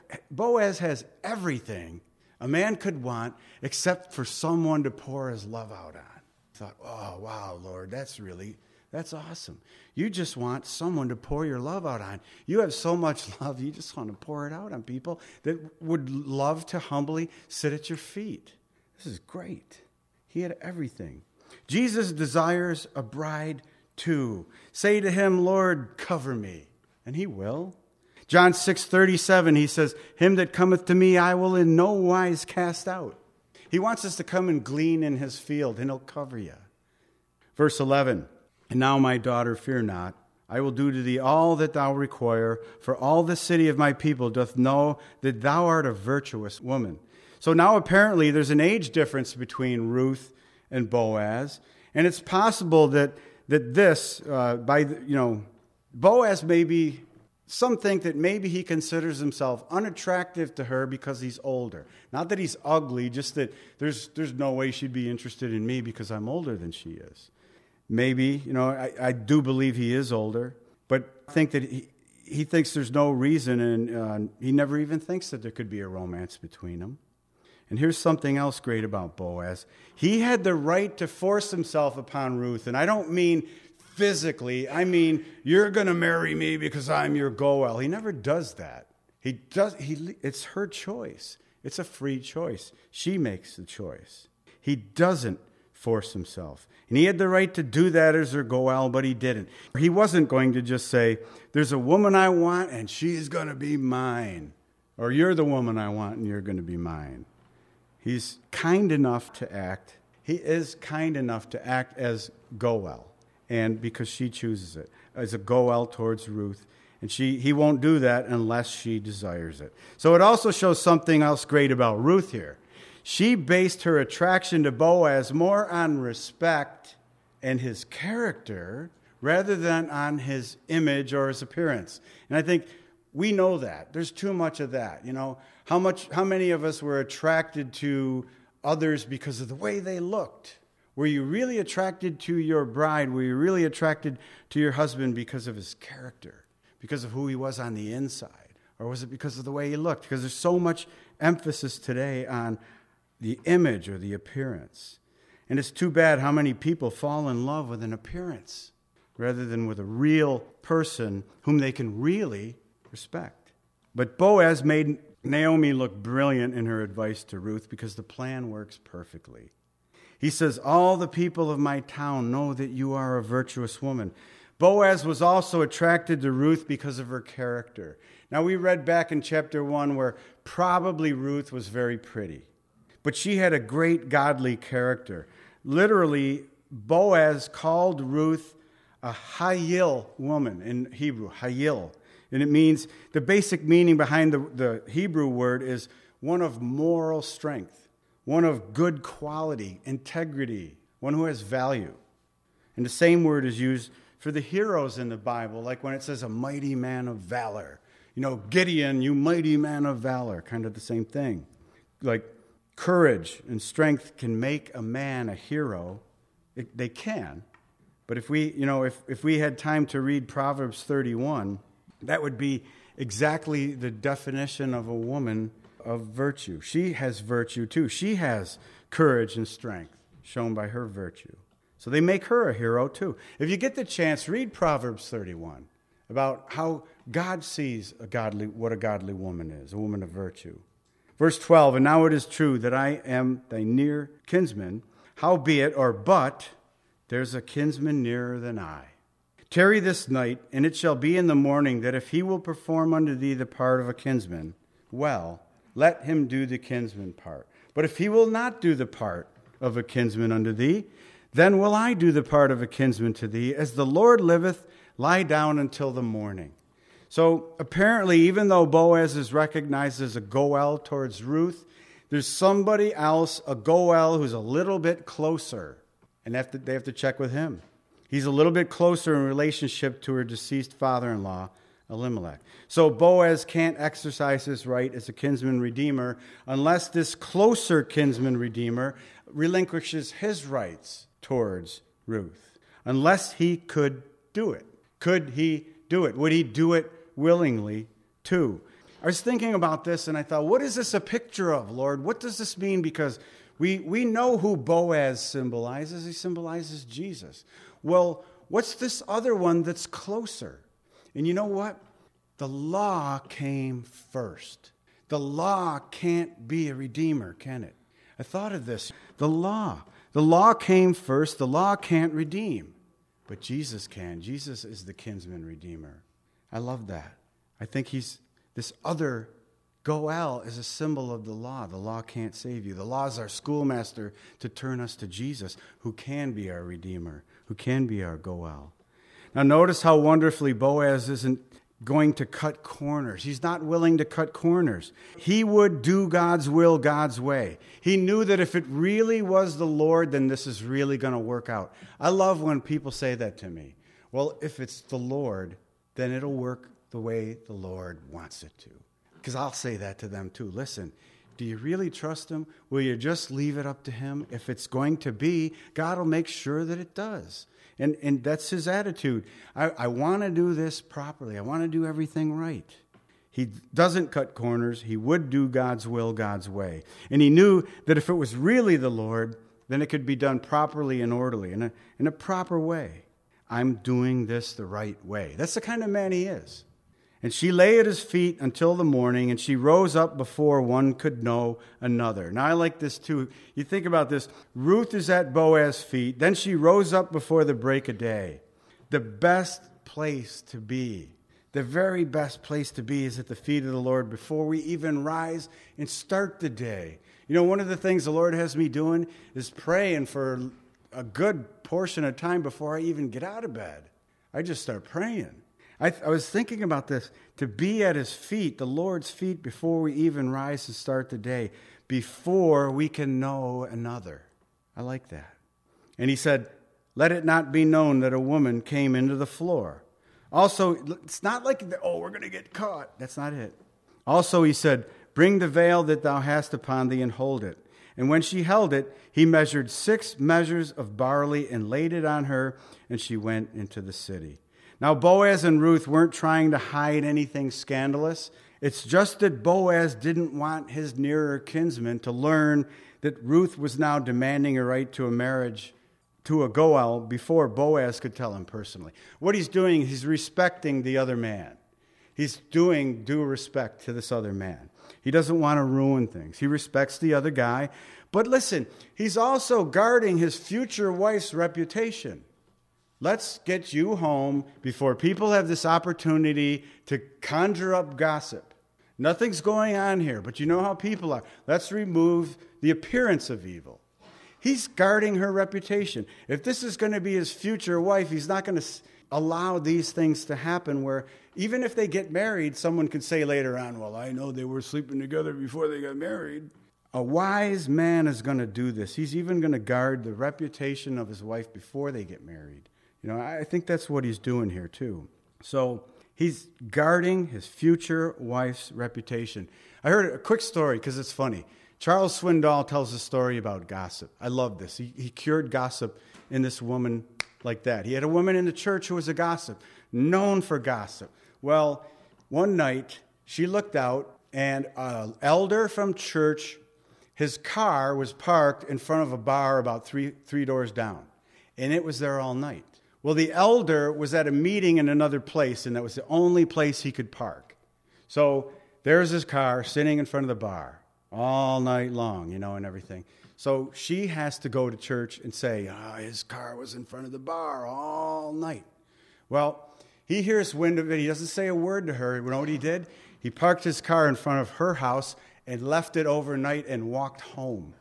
Boaz has everything a man could want except for someone to pour his love out on. I thought, oh, wow, Lord, that's really, that's awesome. You just want someone to pour your love out on. You have so much love, you just want to pour it out on people that would love to humbly sit at your feet. This is great. He had everything. Jesus desires a bride too. Say to him, "Lord, cover me." And he will. John six thirty-seven, he says, "Him that cometh to me I will in no wise cast out." He wants us to come and glean in his field, and he'll cover you. Verse eleven, "And now, my daughter, fear not. I will do to thee all that thou require, for all the city of my people doth know that thou art a virtuous woman." So now apparently there's an age difference between Ruth and Boaz, and it's possible that that this, uh, by the, you know, Boaz may be, some think that maybe he considers himself unattractive to her because he's older. Not that he's ugly, just that there's there's no way she'd be interested in me because I'm older than she is. Maybe, you know, I, I do believe he is older, but I think that he, he thinks there's no reason, and uh, he never even thinks that there could be a romance between them. And here's something else great about Boaz. He had the right to force himself upon Ruth, and I don't mean physically. I mean, you're going to marry me because I'm your Goel. He never does that. He does. He. It's her choice. It's a free choice. She makes the choice. He doesn't force himself. And he had the right to do that as her Goel, but he didn't. He wasn't going to just say, "There's a woman I want, and she's going to be mine." Or, "You're the woman I want, and you're going to be mine." He's kind enough to act. He is kind enough to act as Goel, and because she chooses it, as a Goel towards Ruth. And she, he won't do that unless she desires it. So it also shows something else great about Ruth here. She based her attraction to Boaz more on respect and his character rather than on his image or his appearance. And I think we know that. There's too much of that. You know, how much, how many of us were attracted to others because of the way they looked? Were you really attracted to your bride? Were you really attracted to your husband because of his character, because of who he was on the inside? Or was it because of the way he looked? Because there's so much emphasis today on the image or the appearance. And it's too bad how many people fall in love with an appearance rather than with a real person whom they can really respect. But Boaz made Naomi look brilliant in her advice to Ruth because the plan works perfectly. He says, "All the people of my town know that you are a virtuous woman." Boaz was also attracted to Ruth because of her character. Now, we read back in chapter one where probably Ruth was very pretty, but she had a great godly character. Literally, Boaz called Ruth a Hayil woman in Hebrew, Hayil. And it means, the basic meaning behind the, the Hebrew word is one of moral strength, one of good quality, integrity, one who has value. And the same word is used for the heroes in the Bible, like when it says a mighty man of valor. You know, Gideon, you mighty man of valor, kind of the same thing. Like courage and strength can make a man a hero. It, they can. But if we, you know, if, if we had time to read Proverbs thirty-one, that would be exactly the definition of a woman of virtue. She has virtue too. She has courage and strength shown by her virtue. So they make her a hero too. If you get the chance, read Proverbs thirty-one. about how God sees a godly, what a godly woman is, a woman of virtue. Verse twelve, and now it is true that I am thy near kinsman, howbeit, or but, there's a kinsman nearer than I. Tarry this night, and it shall be in the morning that if he will perform unto thee the part of a kinsman, well, let him do the kinsman part. But if he will not do the part of a kinsman unto thee, then will I do the part of a kinsman to thee. As the Lord liveth, lie down until the morning. So apparently, even though Boaz is recognized as a Goel towards Ruth, there's somebody else, a Goel, who's a little bit closer. And they have to, they have to check with him. He's a little bit closer in relationship to her deceased father-in-law, Elimelech. So Boaz can't exercise his right as a kinsman redeemer unless this closer kinsman redeemer relinquishes his rights towards Ruth. Unless he could do it. Could he do it? Would he do it willingly too? I was thinking about this and I thought, what is this a picture of, Lord? What does this mean? Because we, we know who Boaz symbolizes. He symbolizes Jesus. Well, what's this other one that's closer? And you know what? The law came first. The law can't be a redeemer, can it? I thought of this. The law. The law came first. The law can't redeem. But Jesus can. Jesus is the kinsman redeemer. I love that. I think he's this other Goel is a symbol of the law. The law can't save you. The law is our schoolmaster to turn us to Jesus, who can be our redeemer, who can be our Goel. Now notice how wonderfully Boaz isn't going to cut corners. He's not willing to cut corners. He would do God's will God's way. He knew that if it really was the Lord, then this is really going to work out. I love when people say that to me. Well, if it's the Lord, then it'll work the way the Lord wants it to. Because I'll say that to them too. Listen, do you really trust him? Will you just leave it up to him? If it's going to be, God will make sure that it does. And and that's his attitude. I, I want to do this properly. I want to do everything right. He doesn't cut corners. He would do God's will God's way. And he knew that if it was really the Lord, then it could be done properly and orderly, in a, in a proper way. I'm doing this the right way. That's the kind of man he is. And she lay at his feet until the morning, and she rose up before one could know another. Now, I like this too. You think about this. Ruth is at Boaz's feet. Then she rose up before the break of day. The best place to be, the very best place to be is at the feet of the Lord before we even rise and start the day. You know, one of the things the Lord has me doing is praying for a good portion of time before I even get out of bed. I just start praying. I, th- I was thinking about this, to be at his feet, the Lord's feet, before we even rise to start the day, before we can know another. I like that. And he said, let it not be known that a woman came into the floor. Also, it's not like, oh, we're going to get caught. That's not it. Also, he said, bring the veil that thou hast upon thee and hold it. And when she held it, he measured six measures of barley and laid it on her, and she went into the city. Now, Boaz and Ruth weren't trying to hide anything scandalous. It's just that Boaz didn't want his nearer kinsman to learn that Ruth was now demanding a right to a marriage to a Goel before Boaz could tell him personally. What he's doing, he's respecting the other man. He's doing due respect to this other man. He doesn't want to ruin things. He respects the other guy. But listen, he's also guarding his future wife's reputation. Let's get you home before people have this opportunity to conjure up gossip. Nothing's going on here, but you know how people are. Let's remove the appearance of evil. He's guarding her reputation. If this is going to be his future wife, he's not going to allow these things to happen where even if they get married, someone could say later on, well, I know they were sleeping together before they got married. A wise man is going to do this. He's even going to guard the reputation of his wife before they get married. You know, I think that's what he's doing here, too. So he's guarding his future wife's reputation. I heard a quick story because it's funny. Charles Swindoll tells a story about gossip. I love this. He, he cured gossip in this woman like that. He had a woman in the church who was a gossip, known for gossip. Well, one night she looked out, and an elder from church, his car was parked in front of a bar about three, three doors down. And it was there all night. Well, the elder was at a meeting in another place, and that was the only place he could park. So there's his car sitting in front of the bar all night long, you know, and everything. So she has to go to church and say, oh, his car was in front of the bar all night. Well, he hears wind of it. He doesn't say a word to her. You know what he did? He parked his car in front of her house and left it overnight and walked home.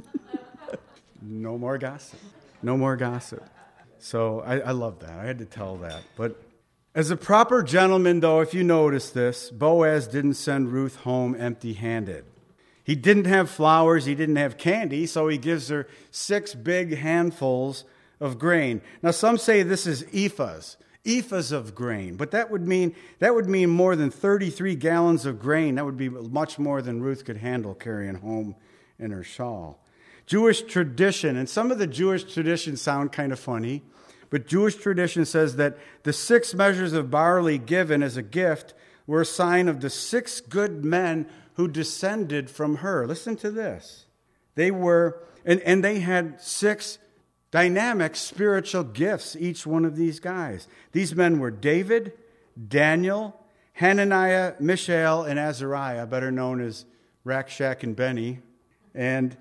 No more gossip. No more gossip. So I, I love that. I had to tell that. But as a proper gentleman, though, if you notice this, Boaz didn't send Ruth home empty-handed. He didn't have flowers. He didn't have candy, so he gives her six big handfuls of grain. Now, some say this is ephahs, ephahs of grain, but that would mean that would mean more than thirty-three gallons of grain. That would be much more than Ruth could handle carrying home in her shawl. Jewish tradition, and some of the Jewish traditions sound kind of funny, but Jewish tradition says that the six measures of barley given as a gift were a sign of the six good men who descended from her. Listen to this. They were, and, and they had six dynamic spiritual gifts, each one of these guys. These men were David, Daniel, Hananiah, Mishael, and Azariah, better known as Rakshak and Benny, and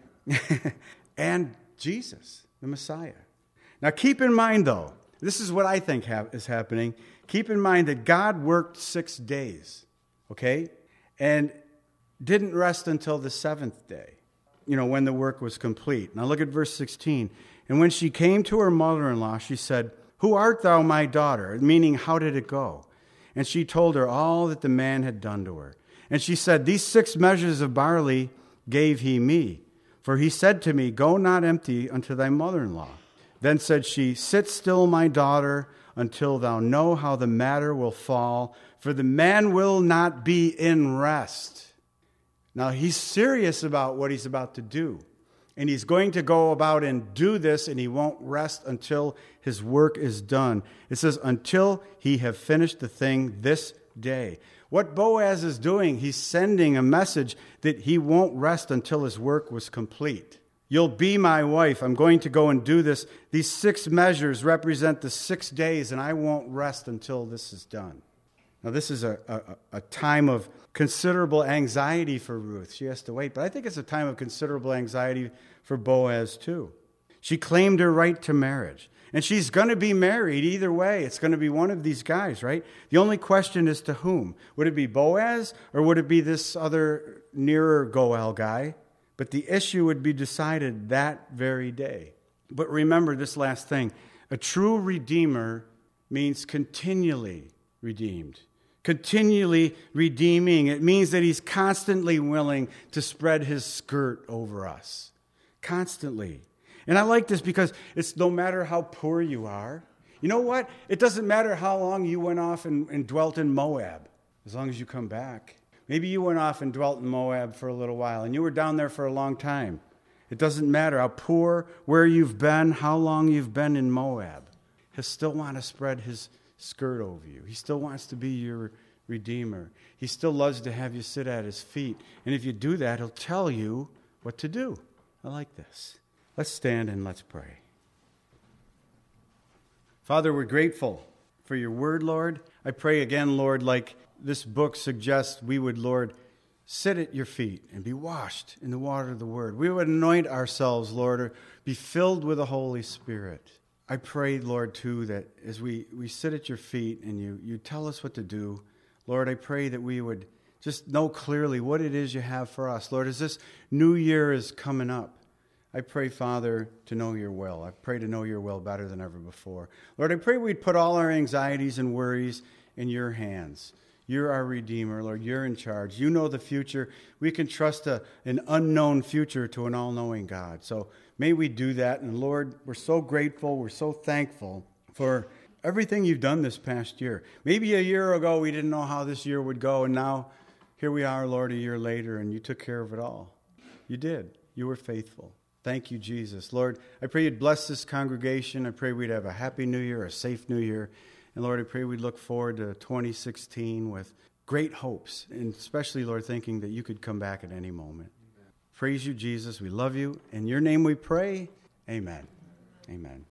and Jesus, the Messiah. Now keep in mind, though, this is what I think ha- is happening. Keep in mind that God worked six days, okay? And didn't rest until the seventh day, you know, when the work was complete. Now look at verse sixteen. And when she came to her mother-in-law, she said, "Who art thou, my daughter?" Meaning, how did it go? And she told her all that the man had done to her. And she said, "These six measures of barley gave he me. For he said to me, Go not empty unto thy mother-in-law. Then said she, Sit still, my daughter, until thou know how the matter will fall, for the man will not be in rest." Now, he's serious about what he's about to do. And he's going to go about and do this, and he won't rest until his work is done. It says, until he have finished the thing this day. What Boaz is doing, he's sending a message that he won't rest until his work was complete. You'll be my wife. I'm going to go and do this. These six measures represent the six days, and I won't rest until this is done. Now, this is a, a, a time of considerable anxiety for Ruth. She has to wait, but I think it's a time of considerable anxiety for Boaz, too. She claimed her right to marriage, and she's going to be married either way. It's going to be one of these guys, right? The only question is to whom. Would it be Boaz, or would it be this other nearer Goel guy? But the issue would be decided that very day. But remember this last thing. A true redeemer means continually redeemed. Continually redeeming. It means that he's constantly willing to spread his skirt over us. Constantly. And I like this because it's no matter how poor you are. You know what? It doesn't matter how long you went off and, and dwelt in Moab, as long as you come back. Maybe you went off and dwelt in Moab for a little while, and you were down there for a long time. It doesn't matter how poor, where you've been, how long you've been in Moab. He'll still want to spread his skirt over you. He still wants to be your redeemer. He still loves to have you sit at his feet. And if you do that, he'll tell you what to do. I like this. Let's stand and let's pray. Father, we're grateful for your word, Lord. I pray again, Lord, like this book suggests, we would, Lord, sit at your feet and be washed in the water of the word. We would anoint ourselves, Lord, or be filled with the Holy Spirit. I pray, Lord, too, that as we, we sit at your feet and you, you tell us what to do, Lord, I pray that we would just know clearly what it is you have for us. Lord, as this new year is coming up, I pray, Father, to know your will. I pray to know your will better than ever before. Lord, I pray we'd put all our anxieties and worries in your hands. You're our Redeemer, Lord. You're in charge. You know the future. We can trust a, an unknown future to an all-knowing God. So may we do that. And Lord, we're so grateful. We're so thankful for everything you've done this past year. Maybe a year ago we didn't know how this year would go, and now here we are, Lord, a year later, and you took care of it all. You did. You were faithful. Thank you, Jesus. Lord, I pray you'd bless this congregation. I pray we'd have a happy new year, a safe new year. And Lord, I pray we'd look forward to twenty sixteen with great hopes, and especially, Lord, thinking that you could come back at any moment. Amen. Praise you, Jesus. We love you. In your name we pray. Amen. Amen.